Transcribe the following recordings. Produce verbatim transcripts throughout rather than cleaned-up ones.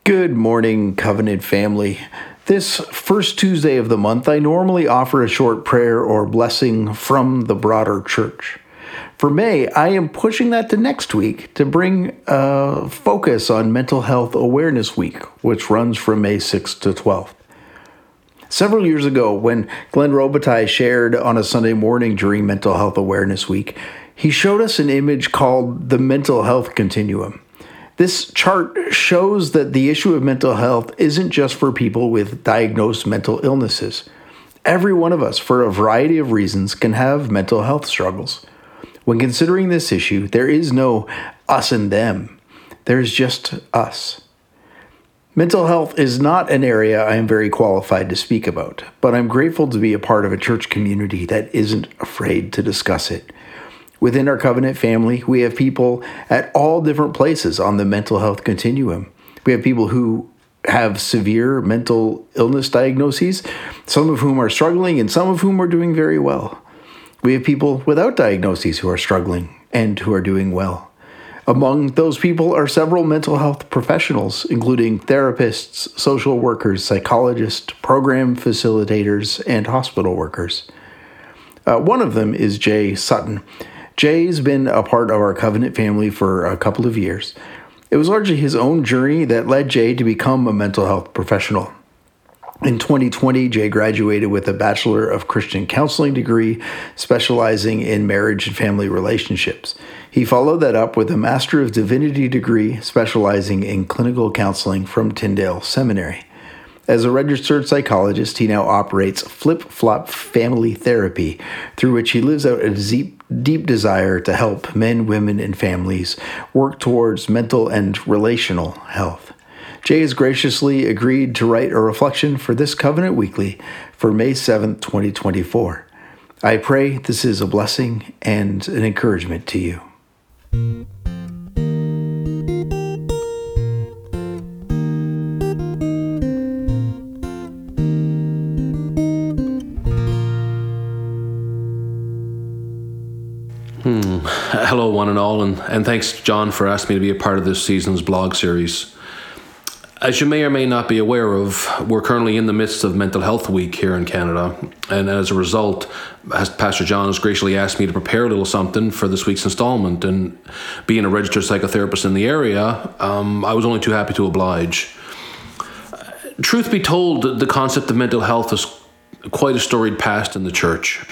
Good morning, Covenant family. This first Tuesday of the month, I normally offer a short prayer or blessing from the broader church. For May, I am pushing that to next week to bring a focus on Mental Health Awareness Week, which runs from May sixth to twelfth. Several years ago, when Glenn Robitaille shared on a Sunday morning during Mental Health Awareness Week, he showed us an image called the Mental Health Continuum. This chart shows that the issue of mental health isn't just for people with diagnosed mental illnesses. Every one of us, for a variety of reasons, can have mental health struggles. When considering this issue, there is no us and them. There is just us. Mental health is not an area I am very qualified to speak about, but I'm grateful to be a part of a church community that isn't afraid to discuss it. Within our Covenant family, we have people at all different places on the mental health continuum. We have people who have severe mental illness diagnoses, some of whom are struggling and some of whom are doing very well. We have people without diagnoses who are struggling and who are doing well. Among those people are several mental health professionals, including therapists, social workers, psychologists, program facilitators, and hospital workers. Uh, one of them is Jay Sutton. Jay's been a part of our Covenant family for a couple of years. It was largely his own journey that led Jay to become a mental health professional. In twenty twenty, Jay graduated with a Bachelor of Christian Counseling degree, specializing in marriage and family relationships. He followed that up with a Master of Divinity degree, specializing in clinical counseling from Tyndale Seminary. As a registered psychologist, he now operates Flip Flop Family Therapy, through which he lives out a deep, deep desire to help men, women, and families work towards mental and relational health. Jay has graciously agreed to write a reflection for this Covenant Weekly for May seventh, twenty twenty-four. I pray this is a blessing and an encouragement to you. Hmm. Hello, one and all, and, and thanks, John, for asking me to be a part of this season's blog series. As you may or may not be aware of, we're currently in the midst of Mental Health Week here in Canada, and as a result, as Pastor John has graciously asked me to prepare a little something for this week's installment, and being a registered psychotherapist in the area, um, I was only too happy to oblige. Truth be told, the concept of mental health is quite a storied past in the church.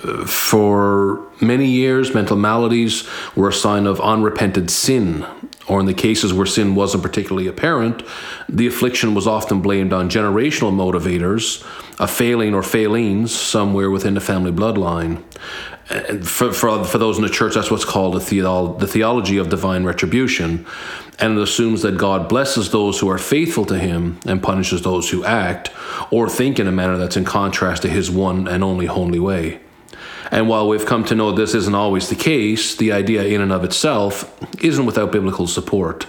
For many years, mental maladies were a sign of unrepented sin, or in the cases where sin wasn't particularly apparent, the affliction was often blamed on generational motivators, a failing or failings somewhere within the family bloodline. And for, for, for those in the church, that's what's called the, theolo- the theology of divine retribution, and it assumes that God blesses those who are faithful to him and punishes those who act or think in a manner that's in contrast to his one and only holy way. And while we've come to know this isn't always the case, the idea in and of itself isn't without biblical support.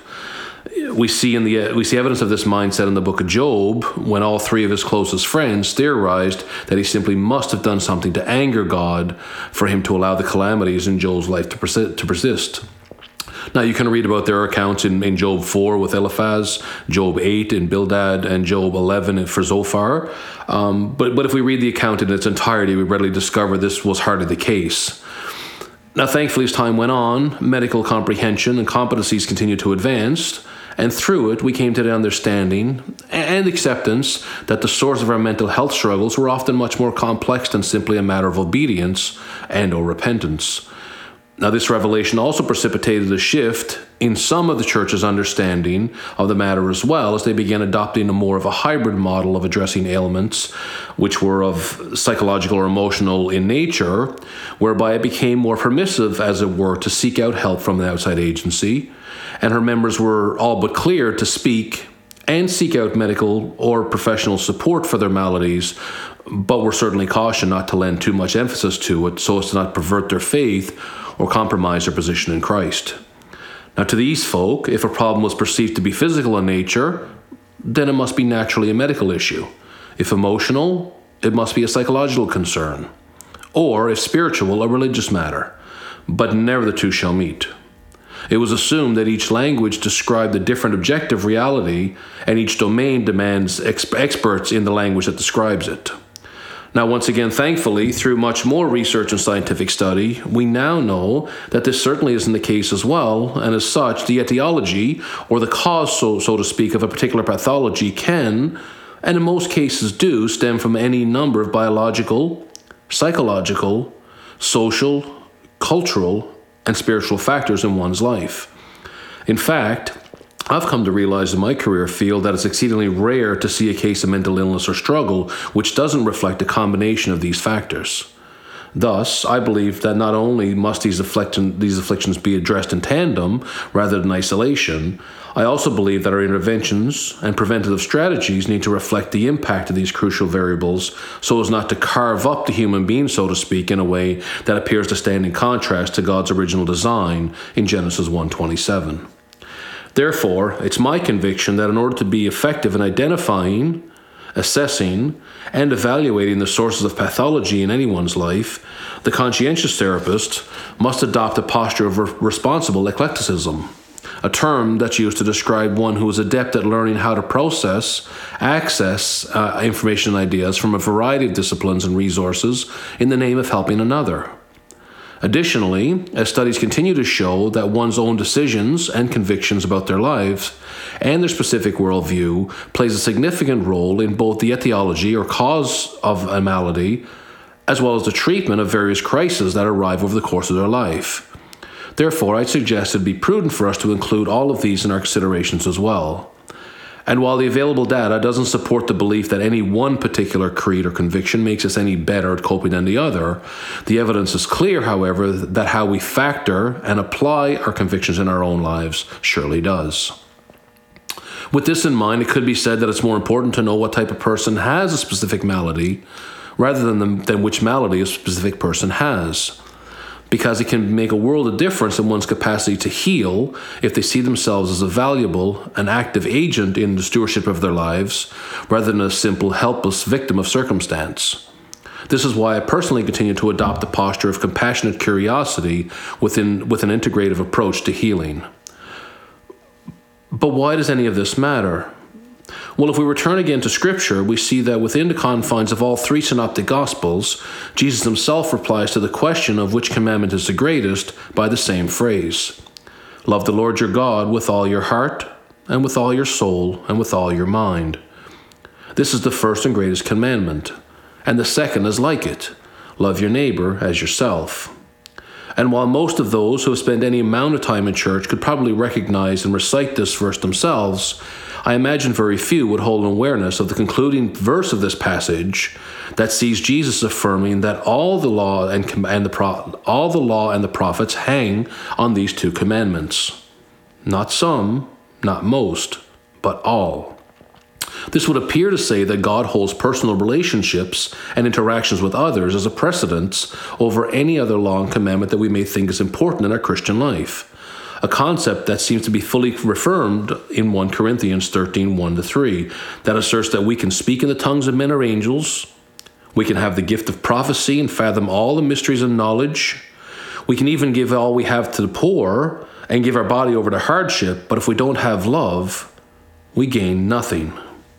We see in the we see evidence of this mindset in the book of Job, when all three of his closest friends theorized that he simply must have done something to anger God for him to allow the calamities in Job's life to persist. To persist. Now, you can read about their accounts in, in Job four with Eliphaz, Job eight in Bildad, and Job eleven for Zophar. Um, but, but if we read the account in its entirety, we readily discover this was hardly the case. Now, thankfully, as time went on, medical comprehension and competencies continued to advance, and through it, we came to the understanding and acceptance that the source of our mental health struggles were often much more complex than simply a matter of obedience and or repentance. Now, this revelation also precipitated a shift in some of the church's understanding of the matter, as well as they began adopting a more of a hybrid model of addressing ailments, which were of psychological or emotional in nature, whereby it became more permissive, as it were, to seek out help from an outside agency, and her members were all but cleared to speak and seek out medical or professional support for their maladies, but were certainly cautioned not to lend too much emphasis to it so as to not pervert their faith or compromise their position in Christ. Now, to these folk, if a problem was perceived to be physical in nature, then it must be naturally a medical issue. If emotional, it must be a psychological concern. Or, if spiritual, a religious matter. But never the two shall meet. It was assumed that each language described a different objective reality, and each domain demands ex- experts in the language that describes it. Now, once again, thankfully, through much more research and scientific study, we now know that this certainly isn't the case as well, and as such, the etiology, or the cause, so, so to speak, of a particular pathology can, and in most cases do, stem from any number of biological, psychological, social, cultural, and spiritual factors in one's life. In fact, I've come to realize in my career field that it's exceedingly rare to see a case of mental illness or struggle which doesn't reflect a combination of these factors. Thus, I believe that not only must these, affliction, these afflictions be addressed in tandem rather than isolation, I also believe that our interventions and preventative strategies need to reflect the impact of these crucial variables so as not to carve up the human being, so to speak, in a way that appears to stand in contrast to God's original design in Genesis one twenty-seven. Therefore, it's my conviction that in order to be effective in identifying, assessing, and evaluating the sources of pathology in anyone's life, the conscientious therapist must adopt a posture of re- responsible eclecticism, a term that's used to describe one who is adept at learning how to process, access uh, information and ideas from a variety of disciplines and resources in the name of helping another. Additionally, as studies continue to show that one's own decisions and convictions about their lives and their specific worldview plays a significant role in both the etiology or cause of a malady, as well as the treatment of various crises that arrive over the course of their life. Therefore, I'd suggest it'd be prudent for us to include all of these in our considerations as well. And while the available data doesn't support the belief that any one particular creed or conviction makes us any better at coping than the other, the evidence is clear, however, that how we factor and apply our convictions in our own lives surely does. With this in mind, it could be said that it's more important to know what type of person has a specific malady rather than, the, than which malady a specific person has, because it can make a world of difference in one's capacity to heal if they see themselves as a valuable and active agent in the stewardship of their lives, rather than a simple, helpless victim of circumstance. This is why I personally continue to adopt the posture of compassionate curiosity within, with an integrative approach to healing. But why does any of this matter? Well, if we return again to Scripture, we see that within the confines of all three synoptic Gospels, Jesus himself replies to the question of which commandment is the greatest by the same phrase. Love the Lord your God with all your heart, and with all your soul, and with all your mind. This is the first and greatest commandment, and the second is like it. Love your neighbor as yourself. And while most of those who have spent any amount of time in church could probably recognize and recite this verse themselves, I imagine very few would hold an awareness of the concluding verse of this passage that sees Jesus affirming that all the law and, and the pro- all the law and the prophets hang on these two commandments. Not some, not most, but all. This would appear to say that God holds personal relationships and interactions with others as a precedence over any other law and commandment that we may think is important in our Christian life. A concept that seems to be fully reaffirmed in First Corinthians thirteen, one to three, that asserts that we can speak in the tongues of men or angels, we can have the gift of prophecy and fathom all the mysteries of knowledge, we can even give all we have to the poor and give our body over to hardship, but if we don't have love, we gain nothing.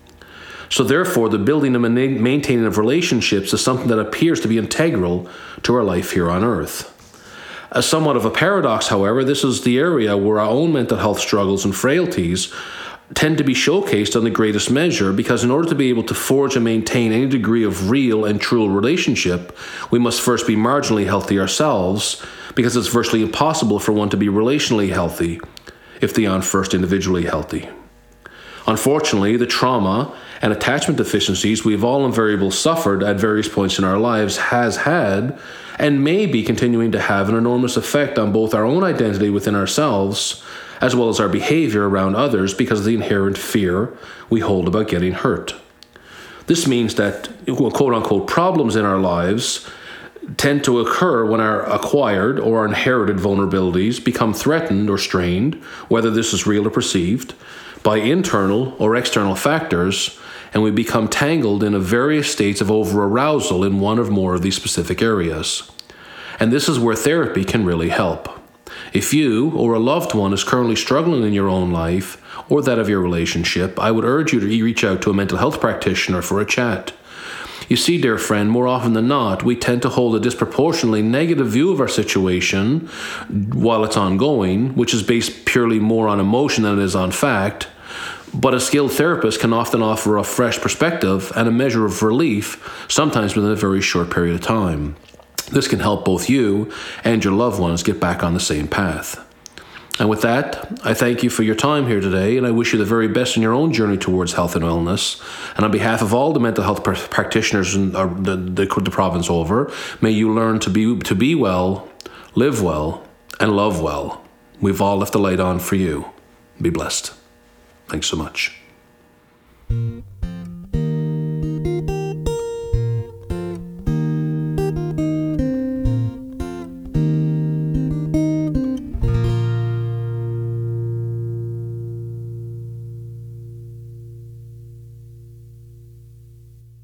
So therefore, the building and maintaining of relationships is something that appears to be integral to our life here on earth. As somewhat of a paradox, however, this is the area where our own mental health struggles and frailties tend to be showcased on the greatest measure, because in order to be able to forge and maintain any degree of real and true relationship, we must first be marginally healthy ourselves, because it's virtually impossible for one to be relationally healthy if they aren't first individually healthy. Unfortunately, the trauma and attachment deficiencies we've all invariably suffered at various points in our lives has had, and may be continuing to have, an enormous effect on both our own identity within ourselves, as well as our behavior around others, because of the inherent fear we hold about getting hurt. This means that quote-unquote problems in our lives tend to occur when our acquired or inherited vulnerabilities become threatened or strained, whether this is real or perceived, by internal or external factors, and we become tangled in a various states of over-arousal in one or more of these specific areas. And this is where therapy can really help. If you or a loved one is currently struggling in your own life or that of your relationship, I would urge you to reach out to a mental health practitioner for a chat. You see, dear friend, more often than not, we tend to hold a disproportionately negative view of our situation while it's ongoing, which is based purely more on emotion than it is on fact. But a skilled therapist can often offer a fresh perspective and a measure of relief, sometimes within a very short period of time. This can help both you and your loved ones get back on the same path. And with that, I thank you for your time here today, and I wish you the very best in your own journey towards health and wellness. And on behalf of all the mental health pr- practitioners in uh, the, the, the province over, may you learn to be to be well, live well, and love well. We've all left the light on for you. Be blessed. Thanks so much.